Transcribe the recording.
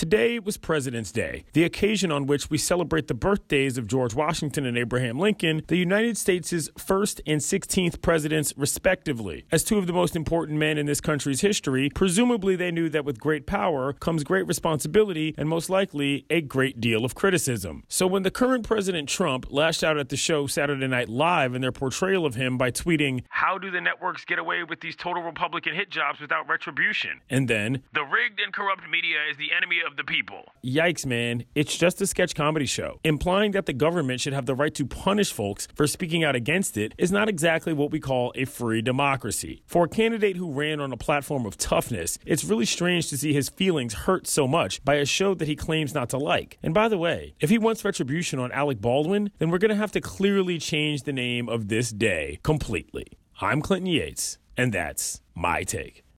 Today was President's Day, the occasion on which we celebrate the birthdays of George Washington and Abraham Lincoln, the United States' first and 16th presidents, respectively. As two of the most important men in this country's history, presumably they knew that with great power comes great responsibility and most likely a great deal of criticism. So when the current President Trump lashed out at the show Saturday Night Live in their portrayal of him by tweeting, "How do the networks get away with these total Republican hit jobs without retribution?" And then, "The rigged and corrupt media is the enemy of the people." Yikes, man. It's just a sketch comedy show. Implying that the government should have the right to punish folks for speaking out against it is not exactly what we call a free democracy. For a candidate who ran on a platform of toughness, it's really strange to see his feelings hurt so much by a show that he claims not to like. And by the way, if he wants retribution on Alec Baldwin, then we're going to have to clearly change the name of this day completely. I'm Clinton Yates, and that's my take.